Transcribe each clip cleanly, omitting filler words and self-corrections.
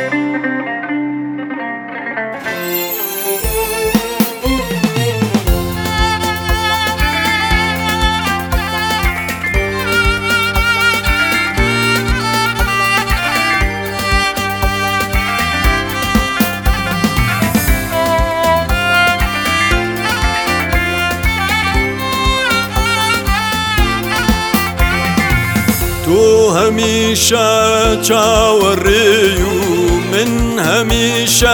تو هەمیشە چاوەڕێی و من هەمیشە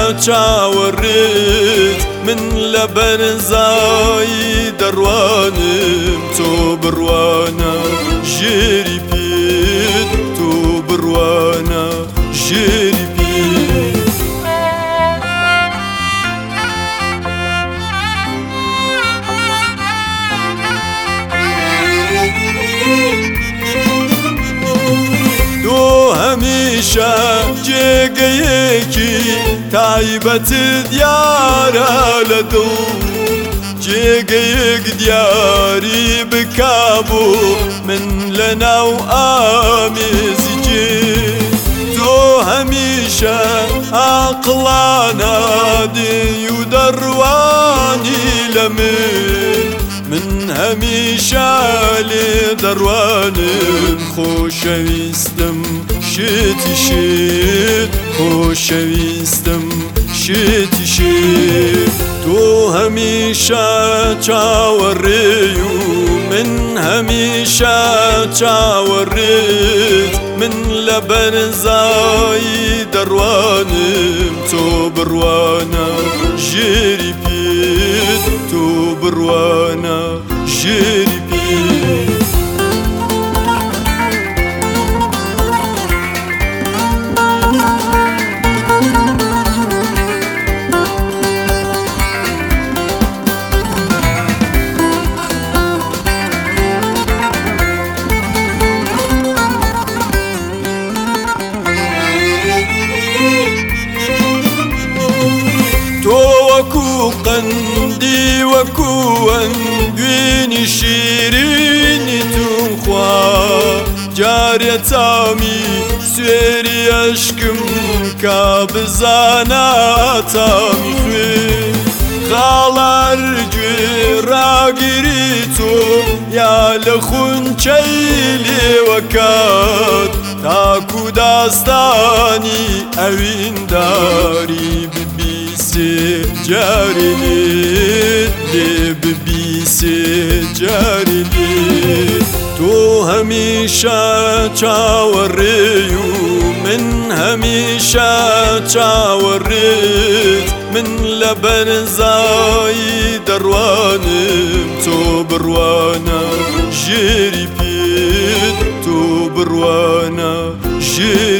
چاوەڕێت من لە بەرزایی دەڕوانم تۆ بڕوانە ژێری پێت تۆ بڕوانە ژێری پێت هەمیشە جێگەیەکی تایبەتت دیارە لە دڵ جێگەیەک دیاری بکابوو من لە ناو ئامێزی جێ تۆ هەمیشە عاقڵانە دێی و دەڕوانی لە من هەمیشە لێ دەڕوانم خۆشەویستم شێتی شێت خۆشەویستم شێتی شێت تۆ هەمیشە چاوەڕێی و من هەمیشە چاوەڕێت من لە بەرزایی دەڕوانم تۆ بڕوانە ژێری پێت تۆ بڕوانە ژێری پێت وەکو قەندی وەکو ئەنگوێنی شیرینی تونخوا جارێ تامی سوێری ئەشکم کا بزانە تامی خوێن خاڵار گوێ ڕاگیری تۆ یا لە خونچەی لێوەکات تاکو داستانی ئەوینداری جاری لێ ببیسێ جاری لێ تۆ هەمیشە چاوەڕێی و من هەمیشە چاوەڕێت من لە بەرزایی دەڕوانم تۆ بڕوانە ژێری پێت تۆ بڕوانە ژێری